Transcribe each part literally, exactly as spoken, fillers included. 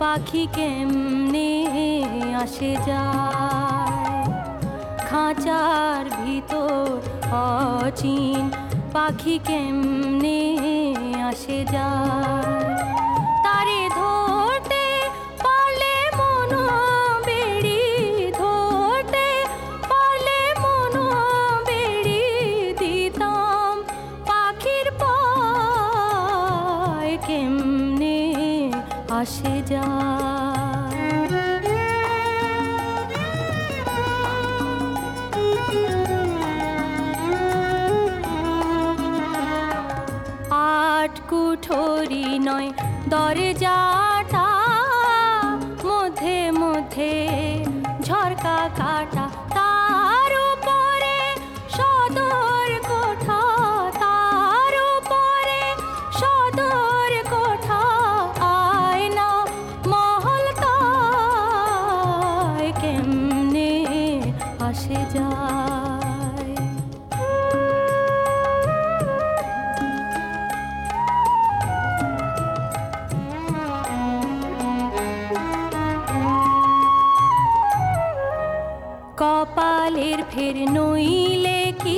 পাখি কেমনে আসে যায়। খাঁচার ভিতর অচিন পাখি কেমনে আসে যায়। তারে ধরতে পারলে মন বেড়ি, ধরতে পারলে মন বেড়ি দিতাম পাখির পায় কেমনে আসে যায়। আট কুঠরি নয় দরজাটা, মধ্যে মধ্যে ঝরকা কাটা, তার উপরে সদর কোঠা, তার উপরে সদর কোঠা, আয়না মহল তাই কেমনে আসে যায়। কপালের ফের নইলে কি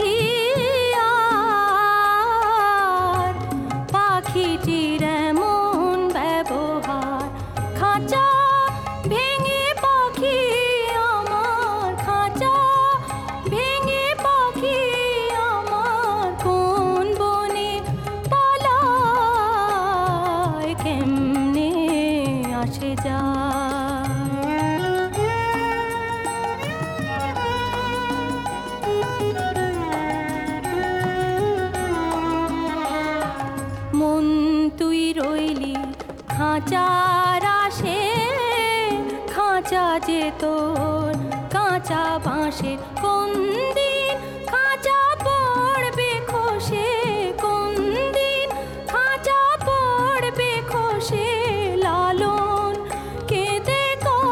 আর পাখিটির এমন ব্যবহার। খাঁচা ভেঙে পাখি আমার, খাঁচা ভেঙে পাখি আমার কোন বনে পালায় কেমনে আসে যায়। মন তুই রইলি খাঁচার আসে, খাঁচা যে তোর কাঁচা বাঁশের, কোন দিন খাঁচা পড়বে খসে, কোন দিন খাঁচা পড়বে খসে। লালন কেঁদে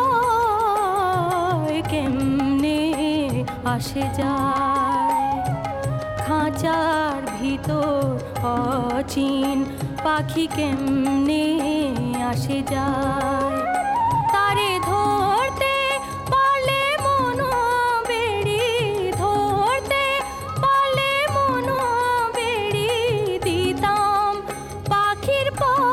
কয় কেমনে আসে যায়। খাঁচার ভিতর অচিন পাখি কেমনে আসে যায়। তারে ধরতে পারলে মন বেড়ি, ধরতে পারলে মন বেড়ি দিতাম পাখির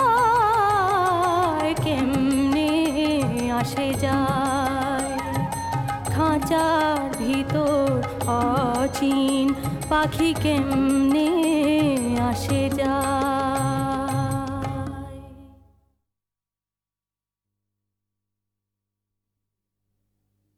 পায় কেমনে আসে যায়। খাঁচার ভিতর অচিন পাখি কেমনে আসে যায়।